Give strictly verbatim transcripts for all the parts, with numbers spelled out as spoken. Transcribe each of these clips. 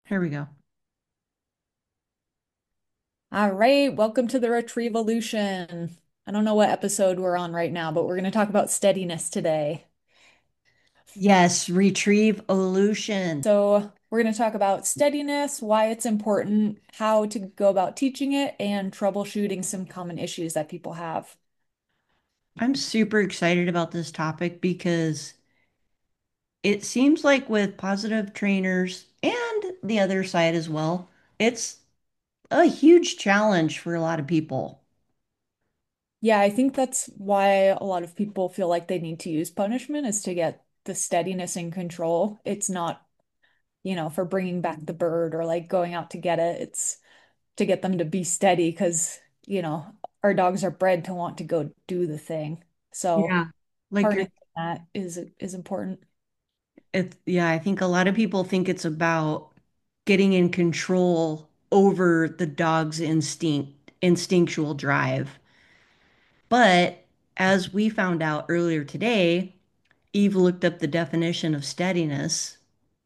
Here we go. All right, welcome to the Retrievolution. I don't know what episode we're on right now, but we're going to talk about steadiness today. Yes, retrieve illusion. So, we're going to talk about steadiness, why it's important, how to go about teaching it, and troubleshooting some common issues that people have. I'm super excited about this topic because it seems like with positive trainers and the other side as well, it's a huge challenge for a lot of people. Yeah, I think that's why a lot of people feel like they need to use punishment is to get the steadiness and control. It's not, you know, for bringing back the bird or like going out to get it. It's to get them to be steady because, you know, our dogs are bred to want to go do the thing. So Yeah. Like you're, harnessing that is is important. it, yeah, I think a lot of people think it's about getting in control over the dog's instinct, instinctual drive. But as we found out earlier today, Eve looked up the definition of steadiness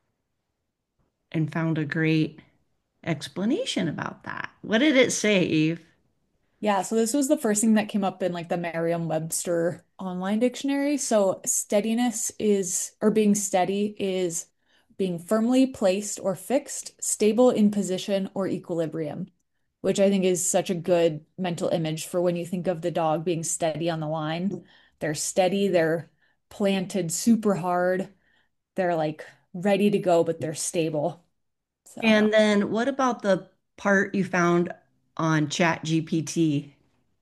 and found a great explanation about that. What did it say, Eve? Yeah, so this was the first thing that came up in like the Merriam-Webster online dictionary. So steadiness is, or being steady is being firmly placed or fixed, stable in position or equilibrium, which I think is such a good mental image for when you think of the dog being steady on the line. They're steady, they're planted super hard, they're like ready to go, but they're stable. So, And then what about the part you found on Chat G P T?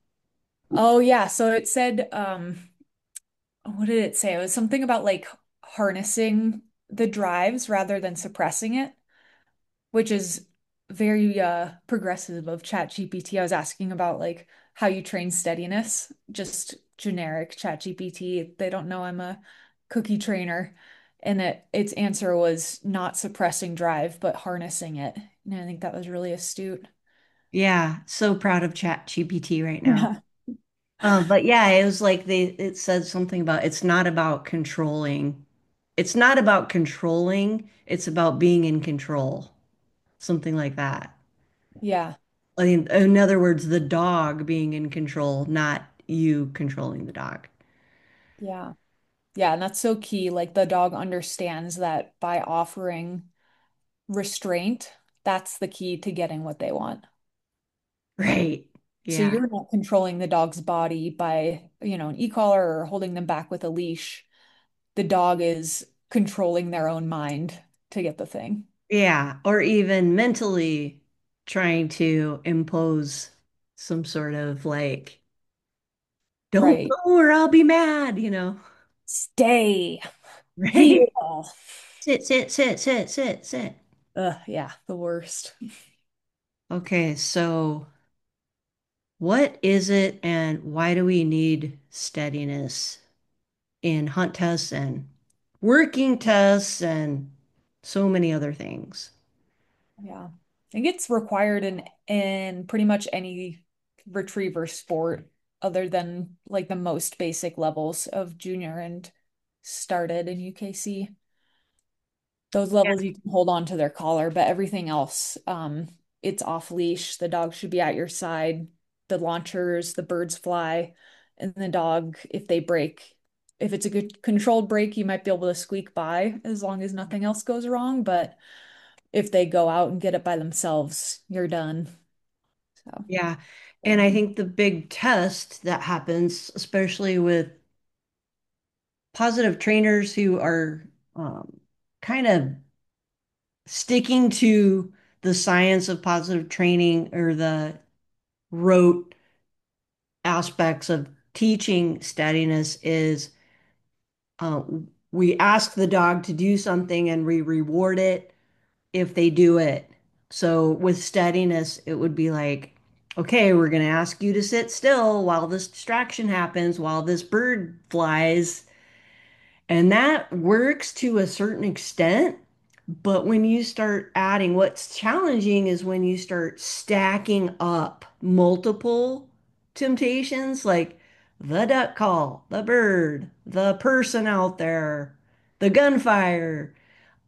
oh yeah, so it said, um, what did it say? It was something about like harnessing the drives rather than suppressing it, which is very uh progressive of ChatGPT. I was asking about like how you train steadiness, just generic ChatGPT. They don't know I'm a cookie trainer. And it, its answer was not suppressing drive, but harnessing it. And I think that was really astute. Yeah, so proud of Chat G P T right now. Yeah. Um, but yeah, it was like they it said something about it's not about controlling. It's not about controlling, it's about being in control. Something like that. Yeah. I mean, in other words, the dog being in control, not you controlling the dog. Yeah. Yeah. And that's so key. Like the dog understands that by offering restraint, that's the key to getting what they want. Right. So Yeah. you're not controlling the dog's body by, you know, an e-collar or holding them back with a leash. The dog is controlling their own mind to get the thing. Yeah, or even mentally trying to impose some sort of like, don't Right. go or I'll be mad, you know? Stay. Right? Heel. Sit, sit, sit, sit, sit, sit. Ugh, yeah, the worst. Okay, so what is it and why do we need steadiness in hunt tests and working tests and so many other things? Yeah. I think it's required in in pretty much any retriever sport other than like the most basic levels of junior and started in U K C. Those levels you can hold on to their collar, but everything else, um, it's off leash. The dog should be at your side. The launchers, the birds fly, and the dog, if they break, if it's a good controlled break, you might be able to squeak by as long as nothing else goes wrong. But if they go out and get it by themselves, you're done. So, Yeah. And I think the big test that happens, especially with positive trainers who are um, kind of sticking to the science of positive training or the rote aspects of teaching steadiness is uh, we ask the dog to do something and we reward it if they do it. So with steadiness, it would be like, okay, we're going to ask you to sit still while this distraction happens, while this bird flies. And that works to a certain extent. But when you start adding, what's challenging is when you start stacking up multiple temptations, like the duck call, the bird, the person out there, the gunfire.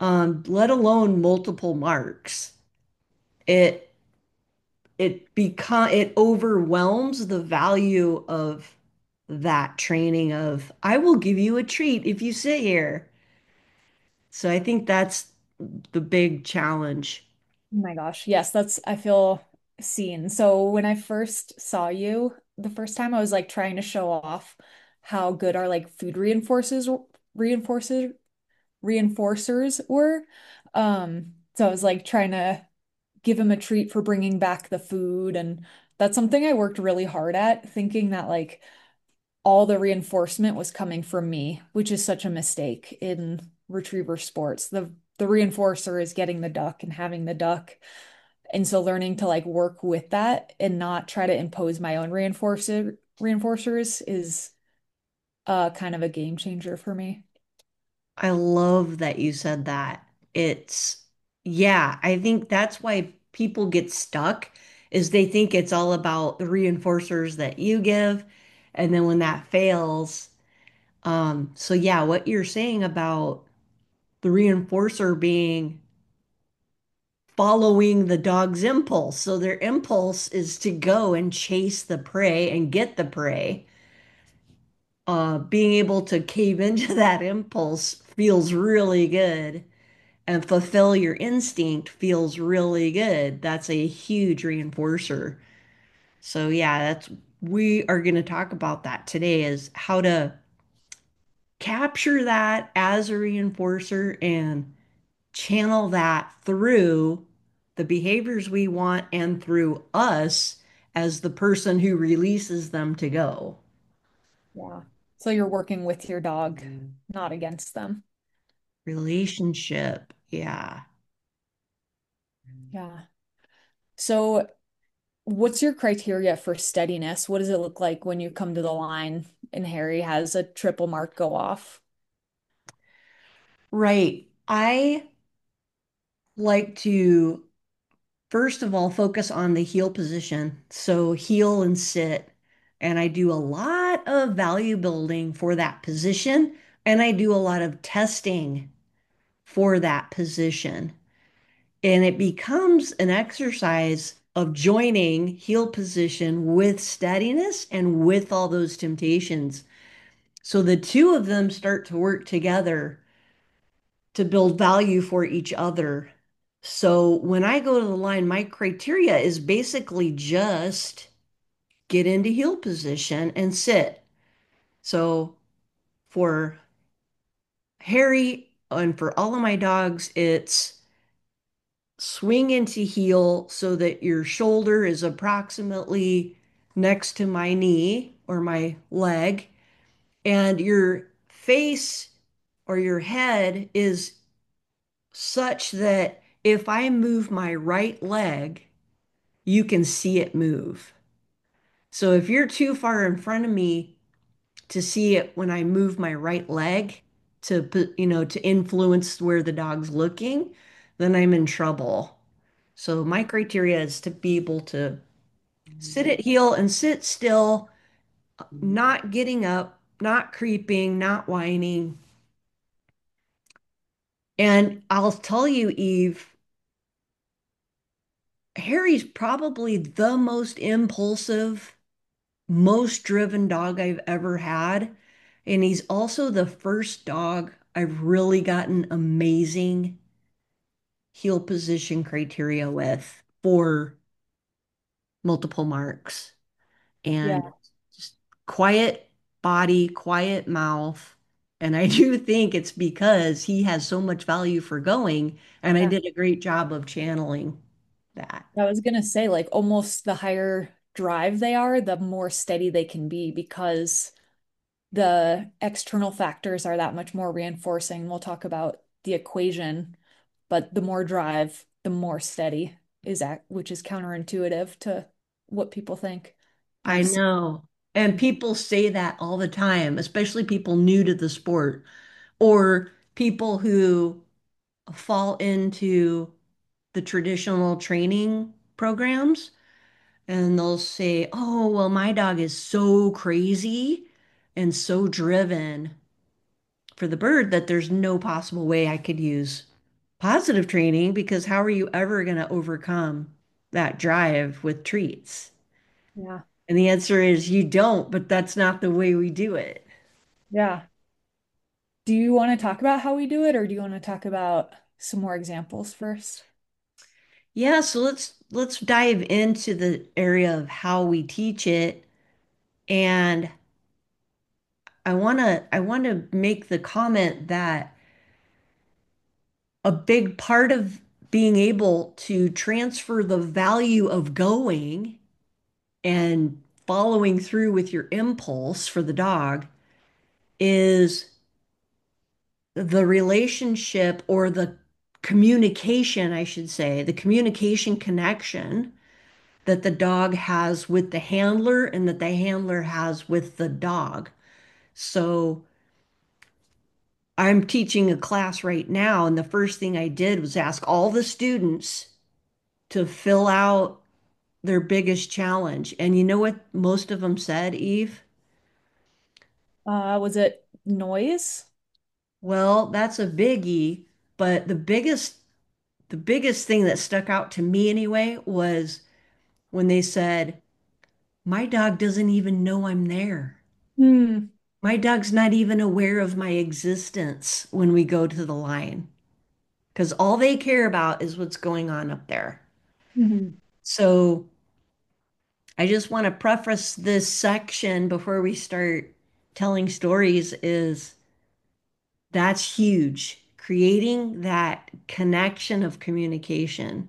um, let alone multiple marks. It it become it overwhelms the value of that training of I will give you a treat if you sit here. So I think that's the big challenge. Oh my gosh. Yes, that's, I feel seen. So when I first saw you the first time, I was like trying to show off how good our like food reinforces reinforces reinforcers were. Um, so I was like trying to give him a treat for bringing back the food. And that's something I worked really hard at, thinking that like all the reinforcement was coming from me, which is such a mistake in retriever sports. The the reinforcer is getting the duck and having the duck. And so learning to like work with that and not try to impose my own reinforcer reinforcers is uh kind of a game changer for me. I love that you said that. It's, yeah, I think that's why people get stuck is they think it's all about the reinforcers that you give. And then when that fails, um, so yeah, what you're saying about the reinforcer being following the dog's impulse. So their impulse is to go and chase the prey and get the prey. Uh, being able to cave into that impulse feels really good and fulfill your instinct feels really good. That's a huge reinforcer. So yeah, that's we are going to talk about that today is how to capture that as a reinforcer and channel that through the behaviors we want and through us as the person who releases them to go. Yeah. So you're working with your dog, not against them. Relationship. Yeah. Yeah. So what's your criteria for steadiness? What does it look like when you come to the line and Harry has a triple mark go off? Right. I like to, first of all, focus on the heel position. So heel and sit. And I do a lot of value building for that position. And I do a lot of testing for that position. And it becomes an exercise of joining heel position with steadiness and with all those temptations. So the two of them start to work together to build value for each other. So when I go to the line, my criteria is basically just get into heel position and sit. So for Harry and for all of my dogs, it's swing into heel so that your shoulder is approximately next to my knee or my leg, and your face or your head is such that if I move my right leg, you can see it move. So if you're too far in front of me to see it when I move my right leg to put, you know, to influence where the dog's looking, then I'm in trouble. So my criteria is to be able to sit at heel and sit still, not getting up, not creeping, not whining. And I'll tell you, Eve, Harry's probably the most impulsive, most driven dog I've ever had. And he's also the first dog I've really gotten amazing heel position criteria with for multiple marks. And Yeah, just quiet body, quiet mouth. And I do think it's because he has so much value for going, and I yeah. did a great job of channeling that. I was gonna say, like, almost the higher drive they are, the more steady they can be because the external factors are that much more reinforcing. We'll talk about the equation, but the more drive, the more steady is that, which is counterintuitive to what people think. And I I've seen, know. And people say that all the time, especially people new to the sport or people who fall into the traditional training programs. And they'll say, oh, well, my dog is so crazy and so driven for the bird that there's no possible way I could use positive training because how are you ever going to overcome that drive with treats? Yeah. And the answer is you don't, but that's not the way we do it. Yeah. Do you want to talk about how we do it, or do you want to talk about some more examples first? Yeah, so let's let's dive into the area of how we teach it. And I want to I want to make the comment that a big part of being able to transfer the value of going and following through with your impulse for the dog is the relationship or the communication, I should say, the communication connection that the dog has with the handler and that the handler has with the dog. So I'm teaching a class right now, and the first thing I did was ask all the students to fill out their biggest challenge. And you know what most of them said, Eve? Uh, was it noise? Well, that's a biggie, but the biggest the biggest thing that stuck out to me anyway was when they said, "My dog doesn't even know I'm there. Hmm. My dog's not even aware of my existence when we go to the line." Because all they care about is what's going on up there. Hmm. So I just want to preface this section before we start telling stories is that's huge. Creating that connection of communication.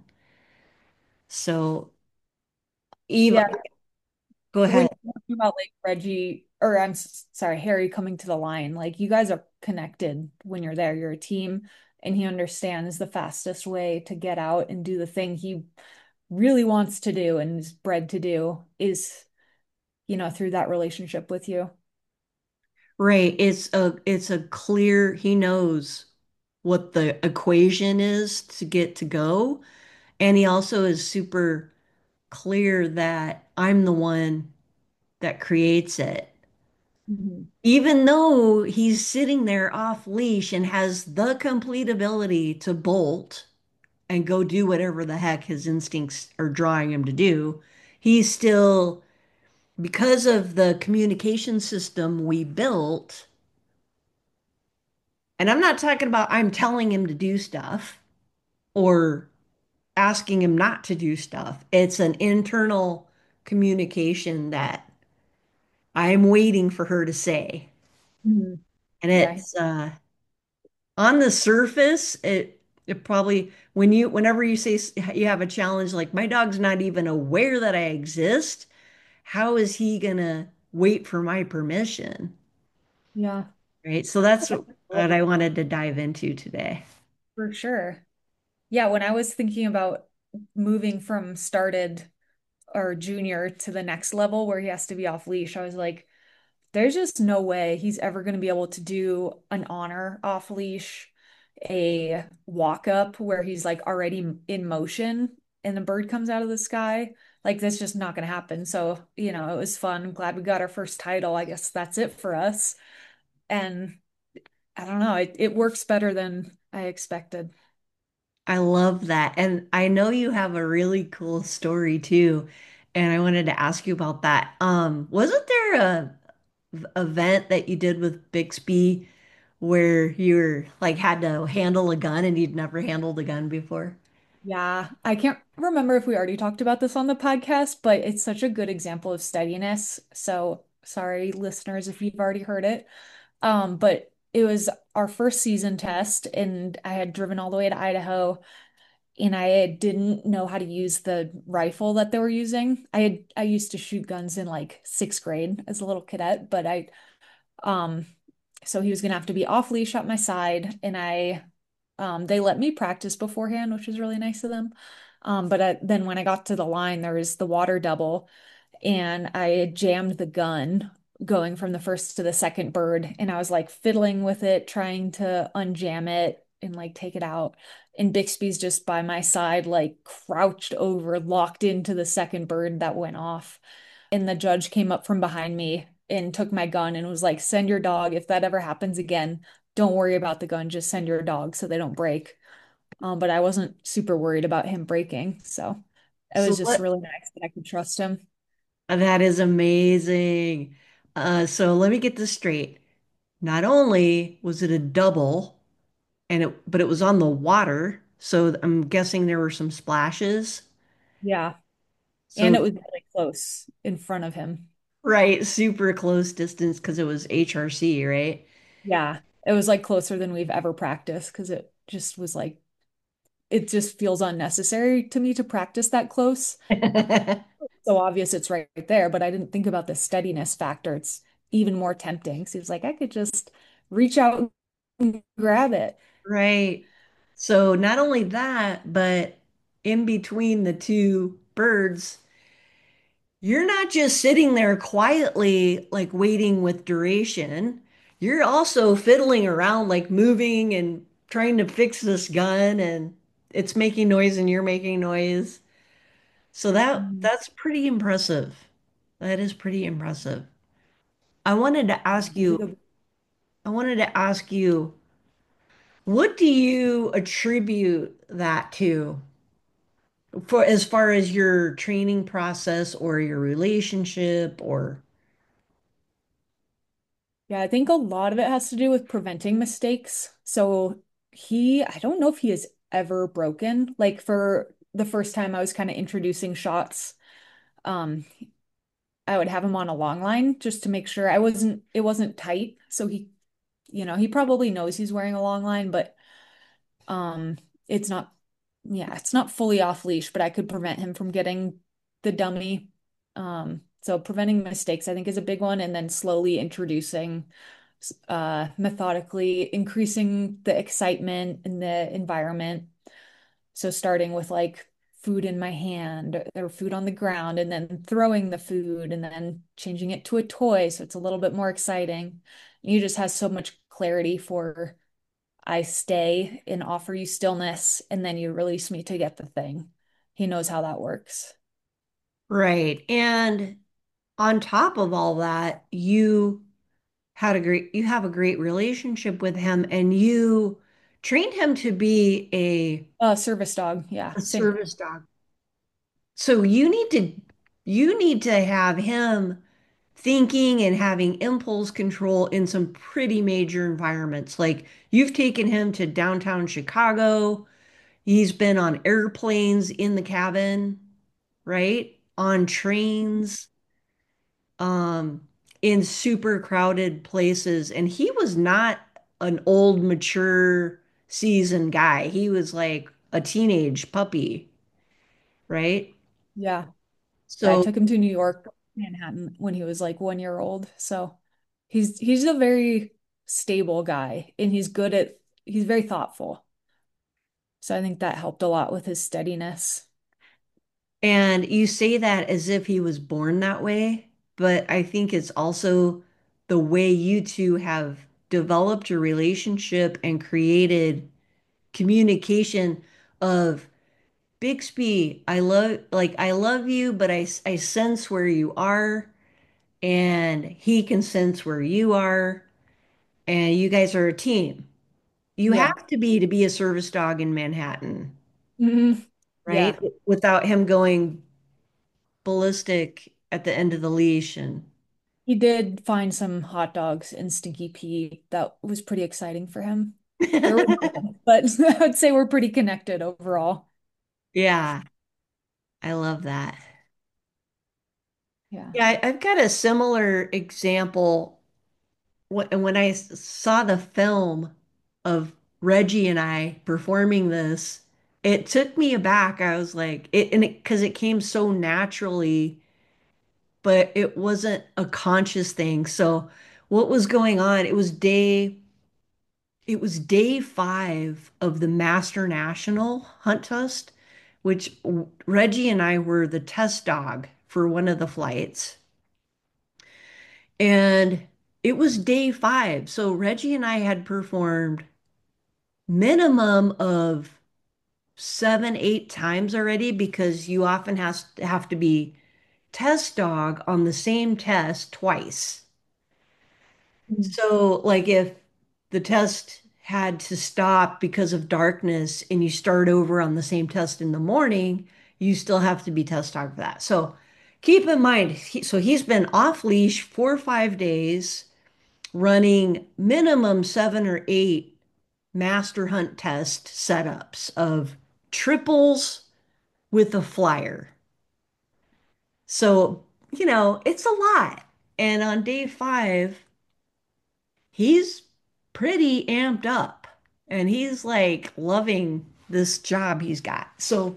So, Eve, Yeah. go When ahead. you're talking about like Reggie, or I'm s- sorry, Harry coming to the line, like you guys are connected when you're there. You're a team, and he understands the fastest way to get out and do the thing he really wants to do and is bred to do is, you know, through that relationship with you. Right. It's a it's a clear, he knows what the equation is to get to go. And he also is super clear that I'm the one that creates it. Mhm. Even though he's sitting there off leash and has the complete ability to bolt and go do whatever the heck his instincts are drawing him to do, he's still, because of the communication system we built, and I'm not talking about I'm telling him to do stuff or asking him not to do stuff. It's an internal communication that I'm waiting for her to say. Mhm. And Yeah. it's uh on the surface, it it probably when you whenever you say s- you have a challenge like my dog's not even aware that I exist, how is he gonna wait for my permission? Yeah. Right? So that's what, what I wanted to dive into today. For sure. Yeah, when I was thinking about moving from started or junior to the next level where he has to be off leash, I was like, there's just no way he's ever going to be able to do an honor off leash, a walk up where he's like already in motion and the bird comes out of the sky. Like that's just not going to happen. So, you know, it was fun. I'm glad we got our first title. I guess that's it for us. And I don't know, it, it works better than I expected. I love that. And I know you have a really cool story too. And I wanted to ask you about that. Um, wasn't there a v- event that you did with Bixby where you were like had to handle a gun and you'd never handled a gun before? Yeah, I can't remember if we already talked about this on the podcast, but it's such a good example of steadiness. So sorry, listeners, if you've already heard it. Um, but it was our first season test, and I had driven all the way to Idaho, and I didn't know how to use the rifle that they were using. I had I used to shoot guns in like sixth grade as a little cadet, but I um so he was gonna have to be off leash at my side, and I um they let me practice beforehand, which was really nice of them. Um, but I, then when I got to the line, there was the water double, and I had jammed the gun going from the first to the second bird, and I was like fiddling with it, trying to unjam it and like take it out. And Bixby's just by my side, like crouched over, locked into the second bird that went off. And the judge came up from behind me and took my gun and was like, send your dog. If that ever happens again, don't worry about the gun, just send your dog so they don't break. Um, but I wasn't super worried about him breaking. So it So was just what? really nice that I could trust him. That is amazing. Uh, so let me get this straight. Not only was it a double, and it but it was on the water, so I'm guessing there were some splashes. Yeah. And So it was really close in front of him. right, super close distance because it was H R C, right? Yeah. It was like closer than we've ever practiced because it just was like, it just feels unnecessary to me to practice that close. So obvious it's right there, but I didn't think about the steadiness factor. It's even more tempting. So he was like, I could just reach out and grab it. Right. So not only that, but in between the two birds, you're not just sitting there quietly, like waiting with duration. You're also fiddling around, like moving and trying to fix this gun, and it's making noise and you're making noise. So that Mhm. that's pretty impressive. That is pretty impressive. I wanted to ask He you, did a I wanted to ask you, what do you attribute that to? For as far as your training process or your relationship or Yeah, I think a lot of it has to do with preventing mistakes. So he, I don't know if he has ever broken. Like for the first time I was kind of introducing shots, um, I would have him on a long line just to make sure I wasn't, it wasn't tight. So he, you know, he probably knows he's wearing a long line, but um, it's not, yeah, it's not fully off leash, but I could prevent him from getting the dummy. Um, so preventing mistakes, I think, is a big one, and then slowly introducing, uh, methodically increasing the excitement in the environment. So starting with like food in my hand or food on the ground, and then throwing the food, and then changing it to a toy, so it's a little bit more exciting. You just has so much clarity for I stay and offer you stillness, and then you release me to get the thing. He knows how that works. right. And on top of all that, you had a great you have a great relationship with him and you trained him to be a, Uh, service dog. Yeah, a same thing. service dog. So you need to you need to have him thinking and having impulse control in some pretty major environments. Like you've taken him to downtown Chicago. He's been on airplanes in the cabin, right? On trains, um, in super crowded places. And he was not an old, mature, seasoned guy. He was like a teenage puppy, right? Yeah. Yeah, I So, took him to New York, Manhattan when he was like one year old. So he's he's a very stable guy and he's good at he's very thoughtful. So I think that helped a lot with his steadiness. and you say that as if he was born that way, but I think it's also the way you two have developed a relationship and created communication of Bixby, I love like I love you, but I I sense where you are and he can sense where you are and you guys are a team. You Yeah. have to be to be a service dog in Manhattan, hmm right? Yeah. Without him going ballistic at the end of the leash and He did find some hot dogs in Stinky Pete. That was pretty exciting for him. There were more, but I would say we're pretty connected overall. yeah, I love that. Yeah. Yeah, I, I've got a similar example when, when I s- saw the film of Reggie and I performing this, it took me aback. I was like, it, and it, because it came so naturally, but it wasn't a conscious thing. So, what was going on? It was day, it was day five of the Master National Hunt Test, which Reggie and I were the test dog for one of the flights. And it was day five. So Reggie and I had performed minimum of seven, eight times already because you often has have to be test dog on the same test twice. Mm. So like if the test had to stop because of darkness and you start over on the same test in the morning, you still have to be test dog for that. So keep in mind, he, so he's been off leash four or five days, running minimum seven or eight master hunt test setups of triples with a flyer. So, you know, it's a lot. And on day five, he's pretty amped up and he's like loving this job he's got. So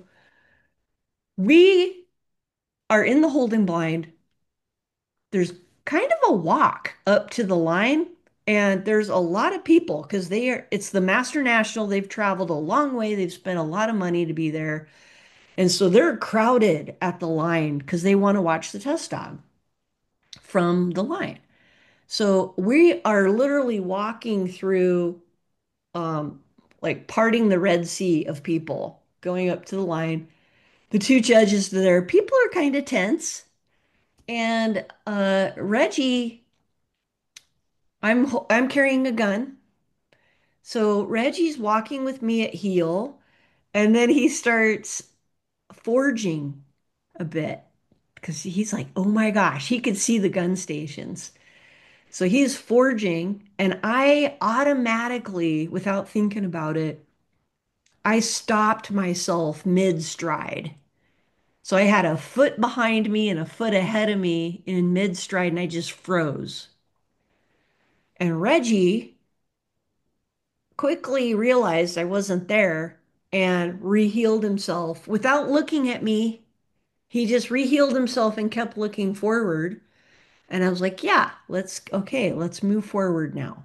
we are in the holding blind. There's kind of a walk up to the line, and there's a lot of people because they are, it's the Master National. They've traveled a long way, they've spent a lot of money to be there. And so they're crowded at the line because they want to watch the test dog from the line. So we are literally walking through um, like parting the Red Sea of people going up to the line. The two judges there, people are kind of tense. And uh, Reggie, I'm I'm carrying a gun. So Reggie's walking with me at heel, and then he starts forging a bit because he's like, oh my gosh, he could see the gun stations. So he's forging, and I automatically, without thinking about it, I stopped myself mid-stride. So I had a foot behind me and a foot ahead of me in mid-stride, and I just froze. And Reggie quickly realized I wasn't there and rehealed himself without looking at me. He just rehealed himself and kept looking forward. And I was like, yeah, let's, okay, let's move forward now.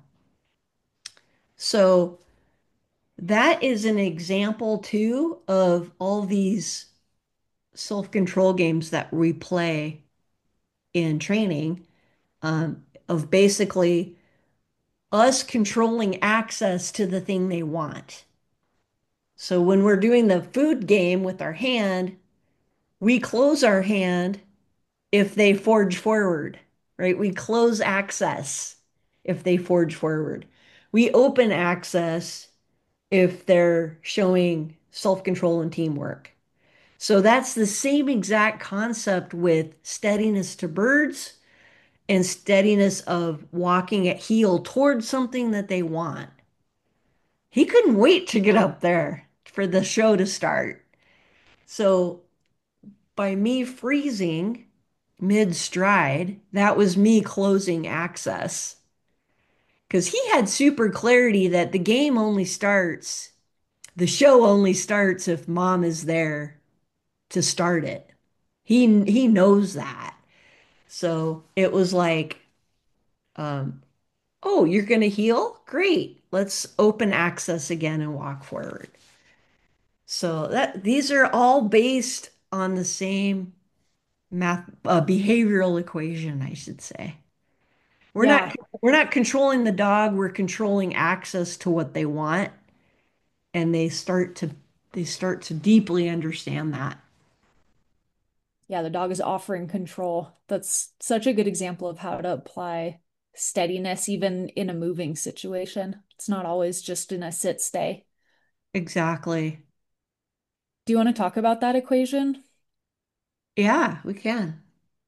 So that is an example too of all these self-control games that we play in training, um, of basically us controlling access to the thing they want. So when we're doing the food game with our hand, we close our hand if they forge forward, right? We close access if they forge forward. We open access if they're showing self-control and teamwork. So that's the same exact concept with steadiness to birds and steadiness of walking at heel towards something that they want. He couldn't wait to get up there for the show to start. So by me freezing mid-stride, that was me closing access because he had super clarity that the game only starts, the show only starts if mom is there to start it. He he knows that. So it was like, um, oh, you're gonna heal? Great. Let's open access again and walk forward. So that these are all based on the same math uh, behavioral equation, I should say. We're not Yeah. we're not controlling the dog, we're controlling access to what they want, and they start to they start to deeply understand that. Yeah, the dog is offering control. That's such a good example of how to apply steadiness even in a moving situation. It's not always just in a sit stay. Exactly. Do you want to talk about that equation? Yeah, we can.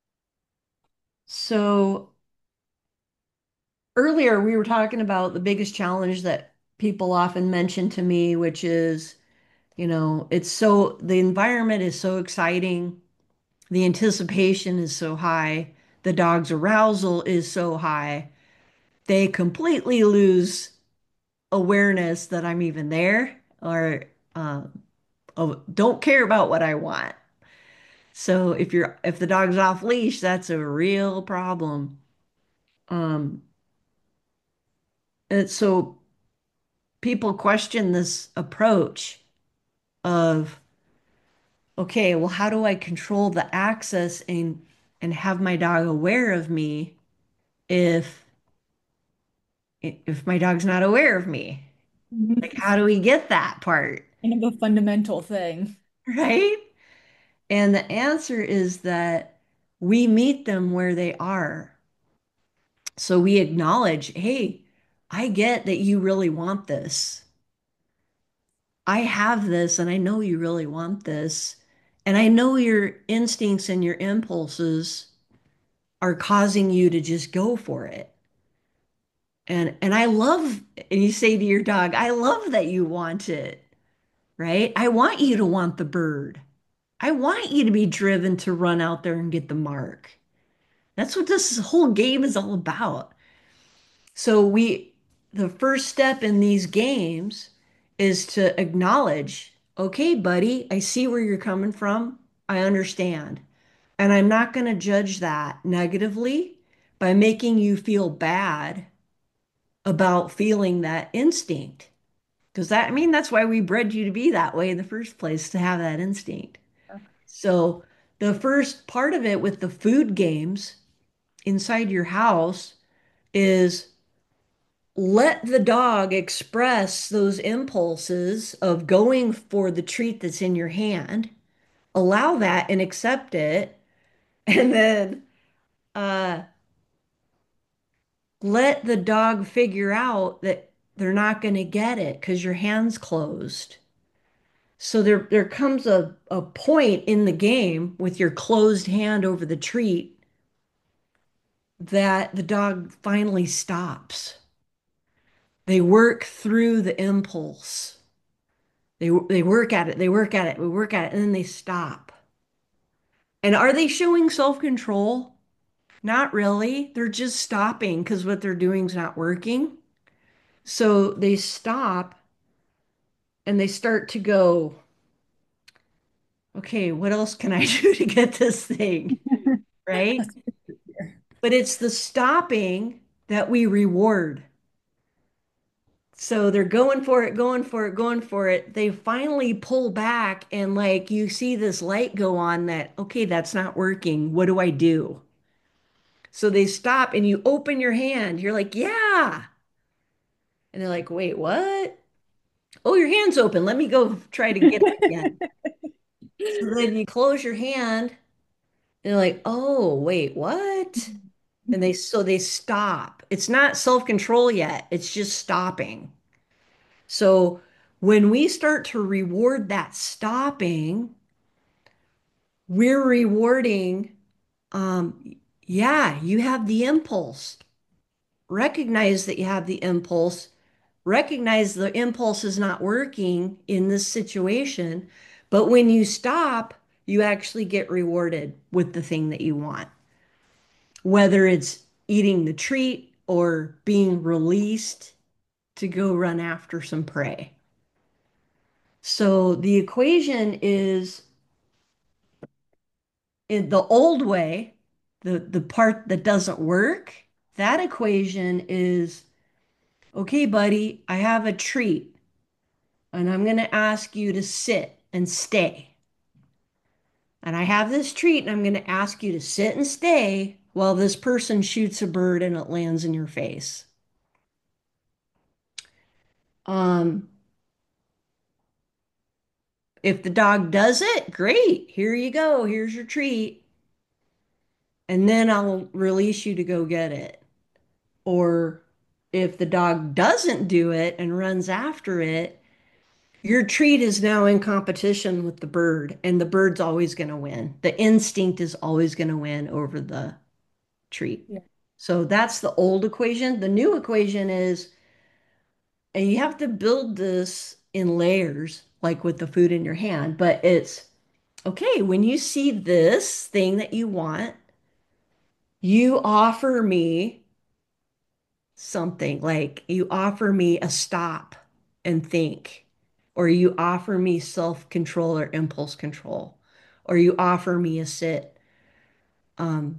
So earlier we were talking about the biggest challenge that people often mention to me, which is, you know, it's so the environment is so exciting, the anticipation is so high, the dog's arousal is so high, they completely lose awareness that I'm even there or uh, oh, don't care about what I want. So if you're if the dog's off leash, that's a real problem. Um, and so people question this approach of, okay, well, how do I control the access and and have my dog aware of me if if my dog's not aware of me? Like, Mhm. how do we get that part, Kind of a fundamental thing. right? And the answer is that we meet them where they are. So we acknowledge, hey, I get that you really want this. I have this and I know you really want this. And I know your instincts and your impulses are causing you to just go for it. And and I love, and you say to your dog, I love that you want it, right? I want you to want the bird. I want you to be driven to run out there and get the mark. That's what this whole game is all about. So we, the first step in these games is to acknowledge, okay, buddy, I see where you're coming from. I understand. And I'm not going to judge that negatively by making you feel bad about feeling that instinct. Because that, I mean, that's why we bred you to be that way in the first place, to have that instinct. So the first part of it with the food games inside your house is let the dog express those impulses of going for the treat that's in your hand. Allow that and accept it. And then uh, let the dog figure out that they're not going to get it because your hand's closed. So there, there comes a, a point in the game with your closed hand over the treat that the dog finally stops. They work through the impulse. They they work at it, they work at it, we work at it, and then they stop. And are they showing self-control? Not really. They're just stopping because what they're doing is not working. So they stop and they start to go, okay, what else can I do to get this thing? Right? That's good to hear. But it's the stopping that we reward. So they're going for it, going for it, going for it. They finally pull back and like you see this light go on that, okay, that's not working. What do I do? So they stop and you open your hand. You're like, yeah. And they're like, wait, what? Oh, your hand's open. Let me go try to get it again. So then you close your hand. They're like, oh, wait, what? And they, so they stop. It's not self-control yet. It's just stopping. So when we start to reward that stopping, we're rewarding, um, yeah, you have the impulse. Recognize that you have the impulse. Recognize the impulse is not working in this situation. But when you stop, you actually get rewarded with the thing that you want, whether it's eating the treat or being released to go run after some prey. So the equation is in the old way, the, the part that doesn't work, that equation is, okay, buddy, I have a treat and I'm going to ask you to sit and stay. And I have this treat and I'm going to ask you to sit and stay while this person shoots a bird and it lands in your face. Um, if the dog does it, great. Here you go. Here's your treat. And then I'll release you to go get it. Or if the dog doesn't do it and runs after it, your treat is now in competition with the bird, and the bird's always going to win. The instinct is always going to win over the treat. Yeah. So that's the old equation. The new equation is, and you have to build this in layers, like with the food in your hand, but it's okay, when you see this thing that you want, you offer me something like you offer me a stop and think, or you offer me self-control or impulse control, or you offer me a sit. Um,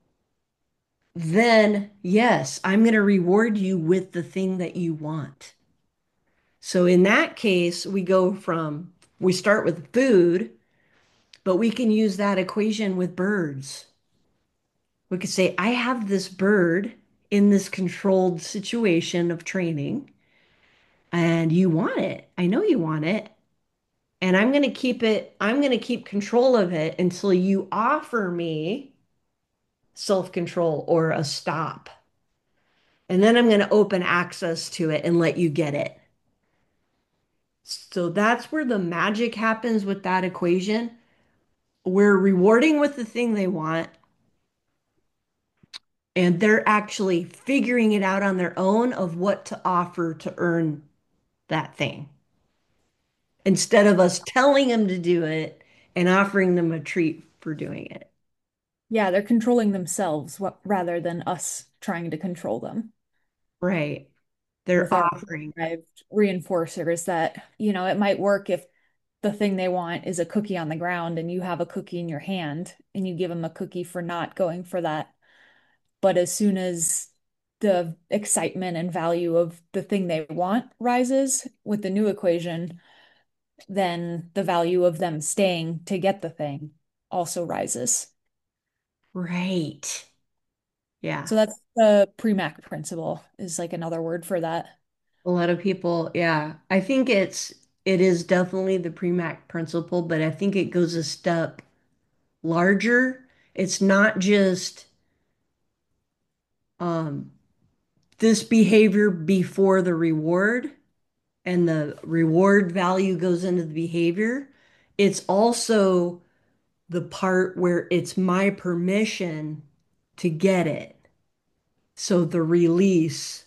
then yes, I'm going to reward you with the thing that you want. So in that case, we go from, we start with food, but we can use that equation with birds. We could say, I have this bird in this controlled situation of training, and you want it. I know you want it. And I'm going to keep it, I'm going to keep control of it until you offer me self-control or a stop. And then I'm going to open access to it and let you get it. So that's where the magic happens with that equation. We're rewarding with the thing they want, and they're actually figuring it out on their own of what to offer to earn that thing instead of us telling them to do it and offering them a treat for doing it. Yeah, they're controlling themselves what, rather than us trying to control them Right. They're with our offering. derived reinforcers that, you know, it might work if the thing they want is a cookie on the ground and you have a cookie in your hand and you give them a cookie for not going for that. But as soon as the excitement and value of the thing they want rises with the new equation, then the value of them staying to get the thing also rises. Right. Yeah. So that's the Premack principle is like another word for that. A lot of people, yeah. I think it's it is definitely the Premack principle, but I think it goes a step larger. It's not just um, this behavior before the reward and the reward value goes into the behavior. It's also the part where it's my permission to get it. So the release.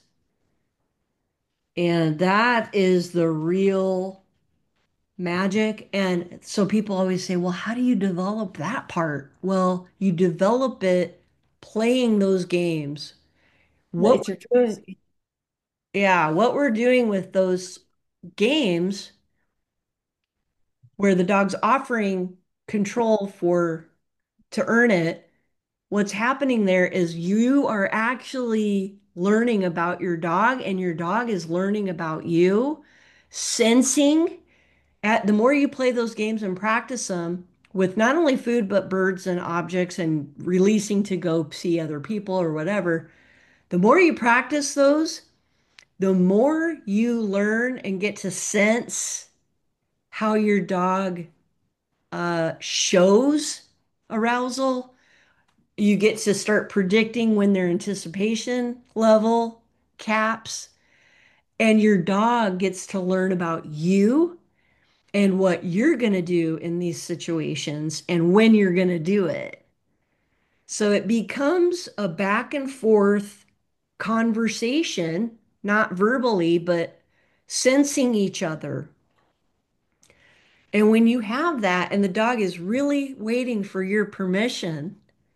And that is the real magic. And so people always say, well, how do you develop that part? Well, you develop it playing those games. What It's your we're choice. doing, yeah, what we're doing with those games where the dog's offering control for to earn it, what's happening there is you are actually learning about your dog and your dog is learning about you, sensing at the more you play those games and practice them with not only food but birds and objects and releasing to go see other people or whatever, the more you practice those, the more you learn and get to sense how your dog uh, shows arousal. You get to start predicting when their anticipation level caps, and your dog gets to learn about you and what you're going to do in these situations and when you're going to do it. So it becomes a back and forth conversation, not verbally, but sensing each other. And when you have that and the dog is really waiting for your permission,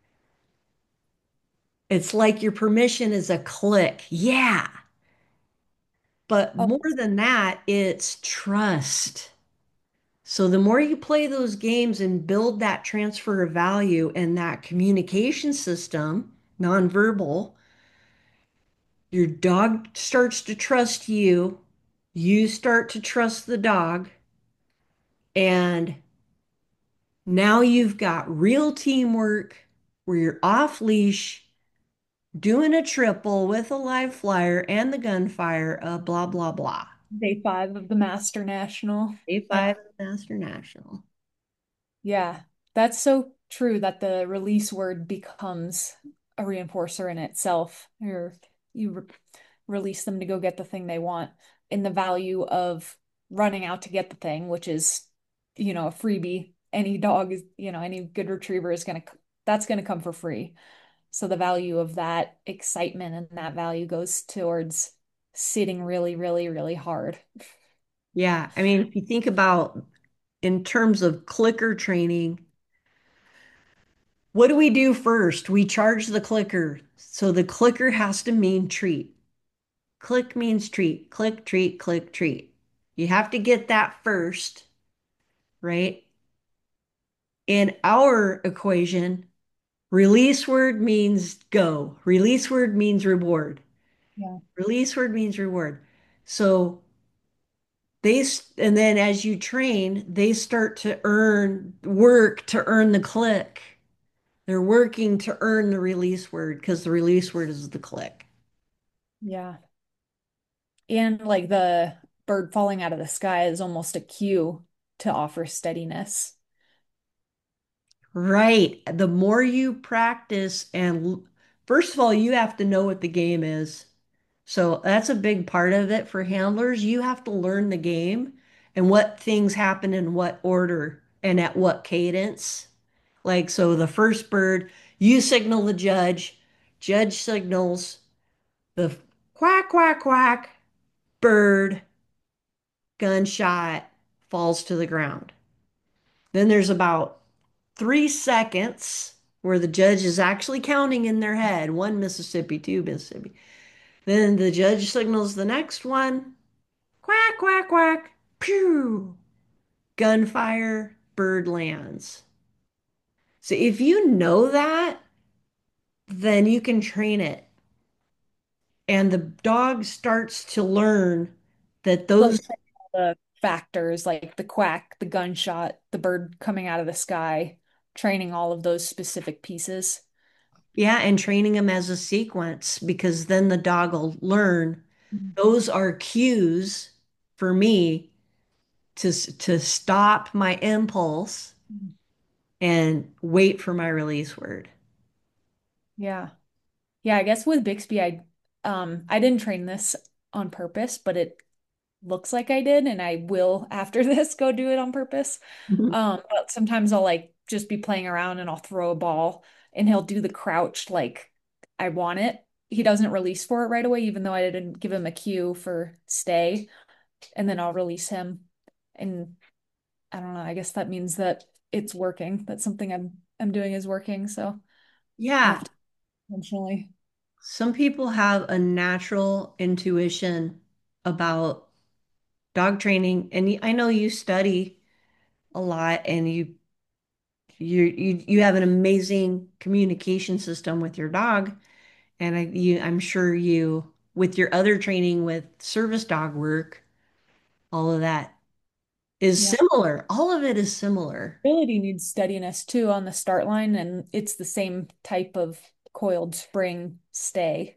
it's like your permission is a click. Yeah. But Oh, more than that, it's trust. So the more you play those games and build that transfer of value and that communication system, nonverbal, your dog starts to trust you. You start to trust the dog. And now you've got real teamwork where you're off leash doing a triple with a live flyer and the gunfire, uh, blah, blah, blah. day five of the Master National. A And five Master National. yeah, that's so true that the release word becomes a reinforcer in itself. Or you re release them to go get the thing they want in the value of running out to get the thing, which is, you know, a freebie. Any dog is, you know, any good retriever is gonna, that's gonna come for free. So the value of that excitement and that value goes towards sitting really, really, really hard. Yeah. I mean, if you think about in terms of clicker training, what do we do first? We charge the clicker. So the clicker has to mean treat. Click means treat. Click, treat, click, treat. You have to get that first, right? In our equation, release word means go. Release word means reward. Yeah. Release word means reward. So they, and then as you train, they start to earn work to earn the click. They're working to earn the release word because the release word is the click. Yeah. And like the bird falling out of the sky is almost a cue to offer steadiness. Right. The more you practice, and l- first of all, you have to know what the game is. So that's a big part of it for handlers. You have to learn the game and what things happen in what order and at what cadence. Like, so the first bird, you signal the judge, judge signals the quack, quack, quack, bird, gunshot, falls to the ground. Then there's about three seconds where the judge is actually counting in their head one Mississippi, two Mississippi. Then the judge signals the next one. Quack, quack, quack. Pew. Gunfire, bird lands. So if you know that, then you can train it. And the dog starts to learn that those, Like the factors, like the quack, the gunshot, the bird coming out of the sky, training all of those specific pieces. yeah, and training them as a sequence because then the dog will learn Mhm. those are cues for me to, s- to stop my impulse and wait for my release word. Yeah. Yeah, I guess with Bixby, I um I didn't train this on purpose, but it looks like I did, and I will after this go do it on purpose. Um, but sometimes I'll like just be playing around and I'll throw a ball and he'll do the crouch like I want it. He doesn't release for it right away, even though I didn't give him a cue for stay, and then I'll release him. And I don't know, I guess that means that it's working, that something I'm I'm doing is working. So I Yeah, have to intentionally. some people have a natural intuition about dog training, and y- I know you study a lot, and you you you you have an amazing communication system with your dog, and I you I'm sure you with your other training with service dog work, all of that is Yeah. similar. All of it is similar. Ability needs steadiness too on the start line, and it's the same type of coiled spring stay.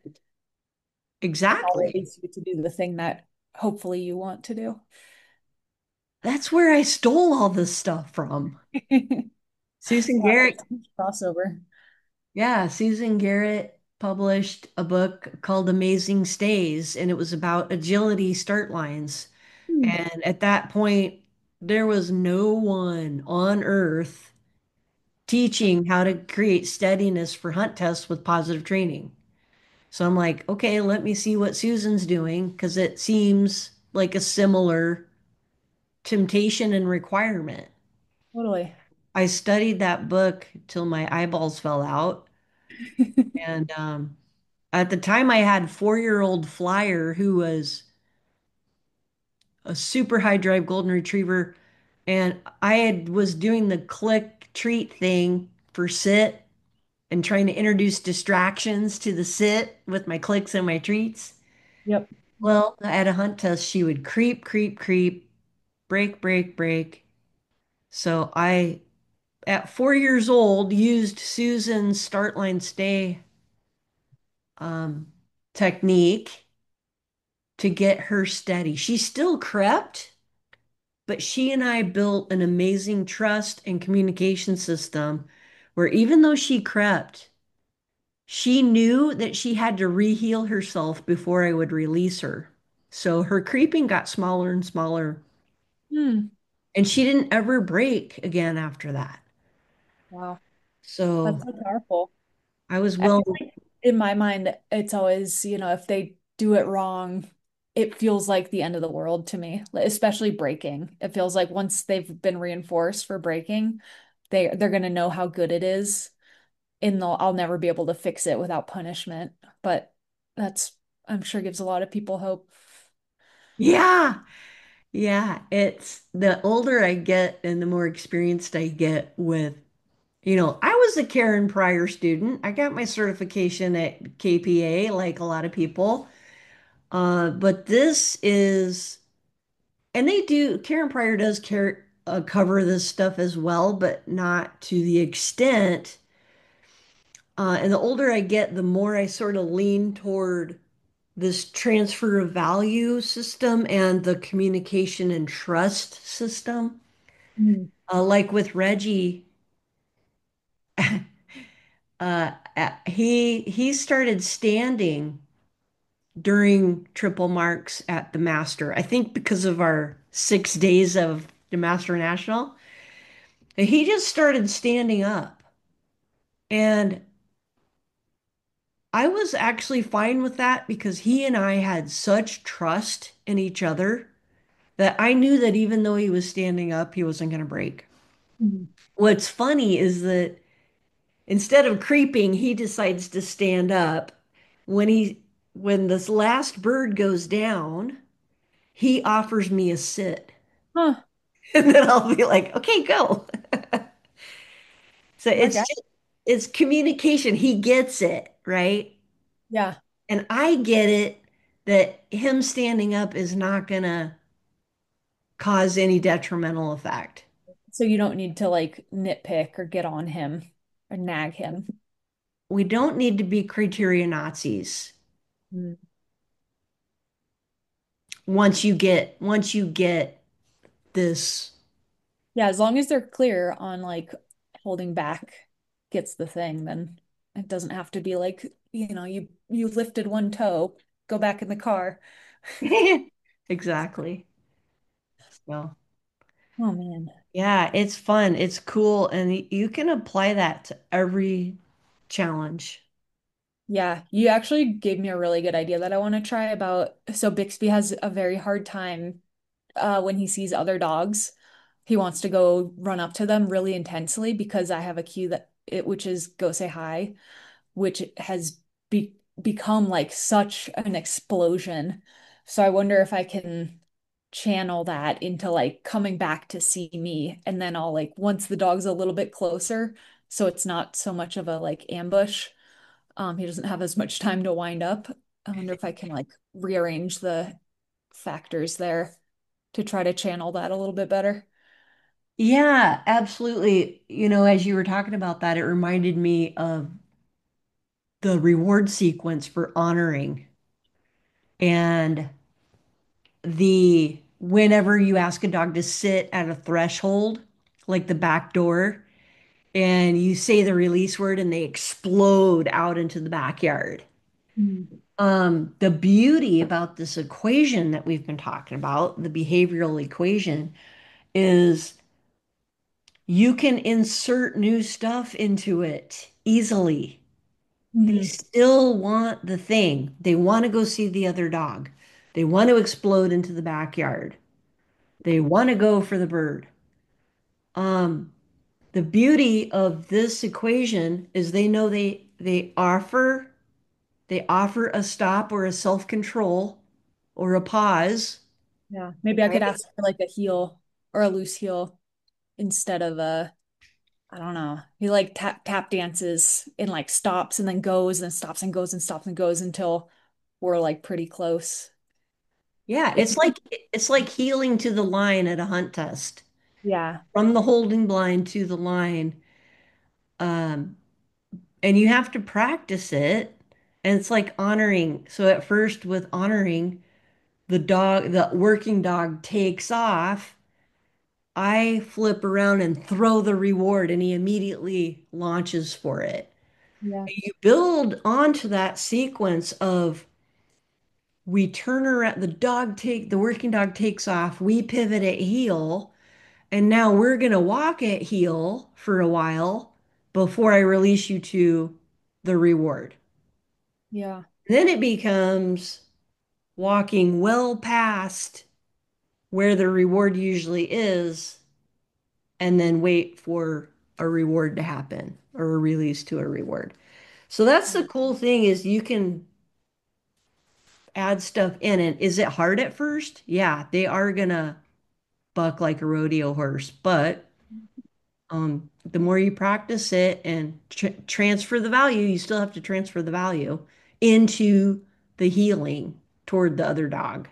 I'll Exactly. release you to do the thing that hopefully you want to do. That's where I stole all this stuff from. Susan Wow, Garrett. there's so much crossover. Yeah, Susan Garrett published a book called Amazing Stays, and it was about agility start lines. Hmm, And at that point, there was no one on earth teaching how to create steadiness for hunt tests with positive training. So I'm like, okay, let me see what Susan's doing because it seems like a similar temptation and requirement. totally. I studied that book till my eyeballs fell out. And um, at the time, I had four-year-old Flyer who was a super high drive golden retriever, and I had was doing the click treat thing for sit and trying to introduce distractions to the sit with my clicks and my treats. Yep. Well, at a hunt test, she would creep, creep, creep, break, break, break. So I, at four years old, used Susan's start line stay um, technique to get her steady. She still crept, but she and I built an amazing trust and communication system where even though she crept, she knew that she had to re-heal herself before I would release her. So her creeping got smaller and smaller, Hmm. and she didn't ever break again after that. Wow. That's So so powerful. I was I feel willing. like in my mind, it's always, you know, if they do it wrong, it feels like the end of the world to me, like, especially breaking. It feels like once they've been reinforced for breaking, they they're gonna know how good it is, and they'll I'll never be able to fix it without punishment. But that's I'm sure gives a lot of people hope. Yeah, yeah. It's the older I get and the more experienced I get with, you know, I was a Karen Pryor student. I got my certification at K P A, like a lot of people. Uh, but this is, and they do, Karen Pryor does care, uh, cover this stuff as well, but not to the extent. Uh, and the older I get, the more I sort of lean toward this transfer of value system and the communication and trust system. Mm. Uh, like with Reggie, uh, uh, he he started standing during triple marks at the Master. I think because of our six days of the Master National, and he just started standing up. And I was actually fine with that because he and I had such trust in each other that I knew that even though he was standing up, he wasn't going to break. Mhm. What's funny is that instead of creeping, he decides to stand up. When he when this last bird goes down, he offers me a sit. Huh. And then I'll be like, okay, go. So My it's God. just it's communication. He gets it, right? Yeah. And I get it that him standing up is not gonna cause any detrimental effect. So you don't need to like nitpick or get on him or nag him. We don't need to be criteria Nazis Mm. once you get once you get this. Yeah, as long as they're clear on like holding back gets the thing, then it doesn't have to be like, you know, you you lifted one toe, go back in the car. Exactly. So, Oh man. yeah, it's fun. It's cool. And y- you can apply that to every challenge. Yeah, you actually gave me a really good idea that I want to try about. So Bixby has a very hard time uh, when he sees other dogs. He wants to go run up to them really intensely because I have a cue that it, which is go say hi, which has be become like such an explosion. So I wonder if I can channel that into like coming back to see me. And then I'll like once the dog's a little bit closer, so it's not so much of a like ambush. Um, he doesn't have as much time to wind up. I wonder if I can like rearrange the factors there to try to channel that a little bit better. Yeah, absolutely. You know, as you were talking about that, it reminded me of the reward sequence for honoring and the whenever you ask a dog to sit at a threshold, like the back door, and you say the release word and they explode out into the backyard. Mm. Um, the beauty about this equation that we've been talking about, the behavioral equation, is you can insert new stuff into it easily. They Mhm. still want the thing. They want to go see the other dog. They want to explode into the backyard. They want to go for the bird. Um, the beauty of this equation is they know they they offer they offer a stop or a self-control or a pause, Yeah, maybe I could right? ask for like a heel or a loose heel instead of a, I don't know. He like tap tap dances and like stops and then goes and stops and goes and stops and goes until we're like pretty close. Yeah, It's it's like it's like heeling to the line at a hunt test. yeah, From the holding blind to the line. Um, and you have to practice it. And it's like honoring. So at first with honoring, the dog, the working dog takes off. I flip around and throw the reward and he immediately launches for it. yeah, You build onto that sequence of we turn around, the dog take, the working dog takes off, we pivot at heel, and now we're going to walk at heel for a while before I release you to the reward. yeah, Then it becomes walking well past where the reward usually is and then wait for a reward to happen or a release to a reward. So that's the cool thing is you can add stuff in it. Is it hard at first? Yeah, they are gonna buck like a rodeo horse, but um, the more you practice it and tr transfer the value, you still have to transfer the value into the healing toward the other dog,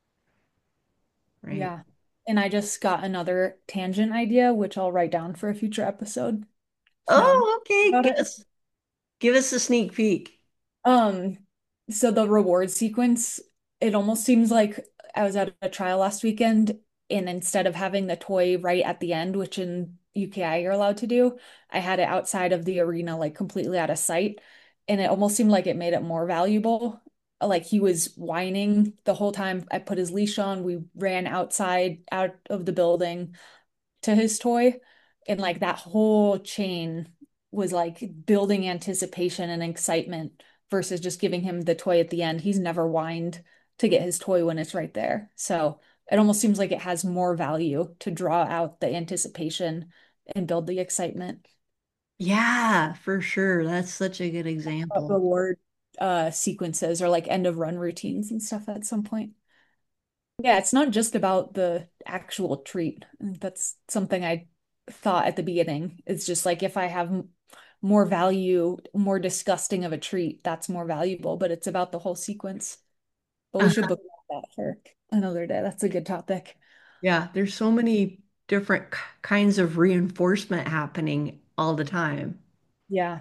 right? yeah. And I just got another tangent idea, which I'll write down for a future episode. Now that I'm Oh, thinking okay. about Give it. us give us a sneak peek. Um, so the reward sequence, it almost seems like I was at a trial last weekend, and instead of having the toy right at the end, which in U K I you're allowed to do, I had it outside of the arena, like completely out of sight. And it almost seemed like it made it more valuable. like he was whining the whole time I put his leash on. We ran outside out of the building to his toy. And like that whole chain was like building anticipation and excitement versus just giving him the toy at the end. He's never whined to get his toy when it's right there. So it almost seems like it has more value to draw out the anticipation and build the excitement. Yeah, for sure. That's such a good example. Reward uh sequences or like end of run routines and stuff at some point. Yeah, it's not just about the actual treat. I think that's something I thought at the beginning. It's just like if I have m- more value, more disgusting of a treat, that's more valuable, but it's about the whole sequence. But we should Uh, book that for another day. That's a good topic. yeah, there's so many different k- kinds of reinforcement happening all the time. Yeah.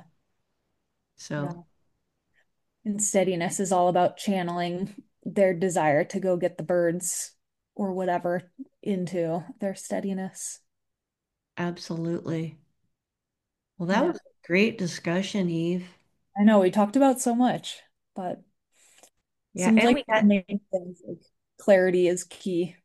So Yeah. And steadiness is all about channeling their desire to go get the birds or whatever into their steadiness. absolutely. Well, that Yeah. was a great discussion, Eve. I know we talked about so much, but Yeah, seems and like we got the main things like clarity is key.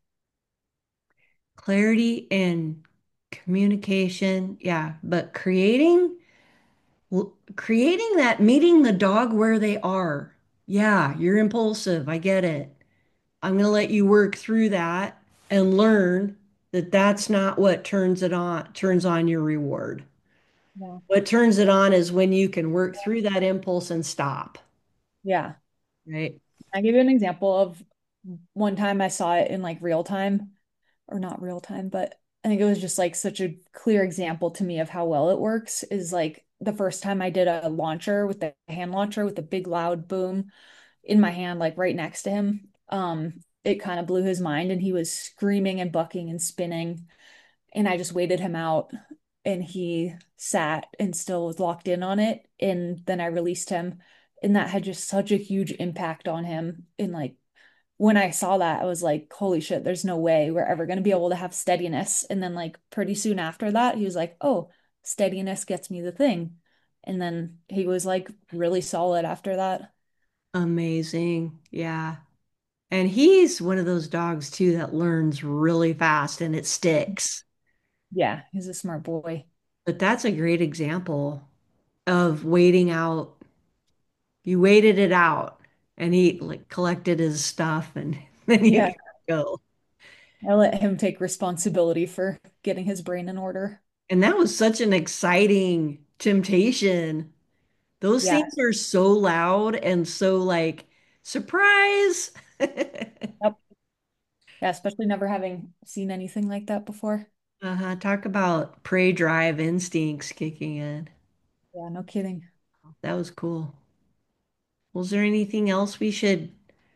clarity and communication. Yeah, but creating l- creating that meeting the dog where they are. Yeah, you're impulsive. I get it. I'm going to let you work through that and learn that that's not what turns it on, turns on your reward. Yeah. What turns it on is when you can work through that impulse and stop, Yeah. right? I give you an example of one time I saw it in like real time, or not real time, but I think it was just like such a clear example to me of how well it works is like the first time I did a launcher with the hand launcher with a big loud boom in my hand, like right next to him. Um, it kind of blew his mind and he was screaming and bucking and spinning. And I just waited him out and he sat and still was locked in on it. And then I released him. And that had just such a huge impact on him. And like when I saw that, I was like, holy shit, there's no way we're ever going to be able to have steadiness. And then, like, pretty soon after that, he was like, oh, steadiness gets me the thing. And then he was like really solid after that. Amazing. Yeah. And he's one of those dogs too that learns really fast and it sticks. Yeah, he's a smart boy. But that's a great example of waiting out. You waited it out and he like collected his stuff and then you Yeah, can go. I let him take responsibility for getting his brain in order. And that was such an exciting temptation. Those Yeah. things are so loud and so like surprise. Yep. Yeah, especially never having seen anything like that before. Uh-huh. Talk about prey drive instincts kicking in. Yeah, no kidding. That was cool. Was there anything else we should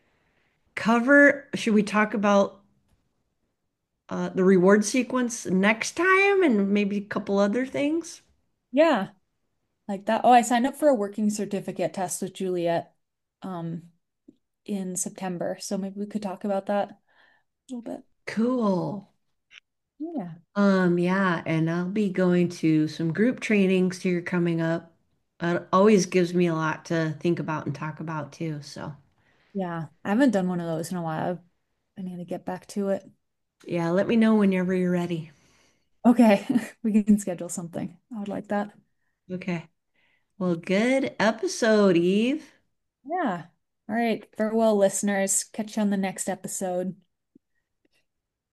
cover? Should we talk about uh, the reward sequence next time and maybe a couple other things? Yeah, like that. Oh, I signed up for a working certificate test with Juliet um in September, so maybe we could talk about that a little bit. Cool. Yeah. Um, yeah, and I'll be going to some group trainings here coming up. It always gives me a lot to think about and talk about too. So, Yeah. I haven't done one of those in a while. I need to get back to it. yeah, let me know whenever you're ready. Okay, we can schedule something. I would like that. Okay. Well, good episode, Eve. Yeah. All right. Farewell, listeners. Catch you on the next episode.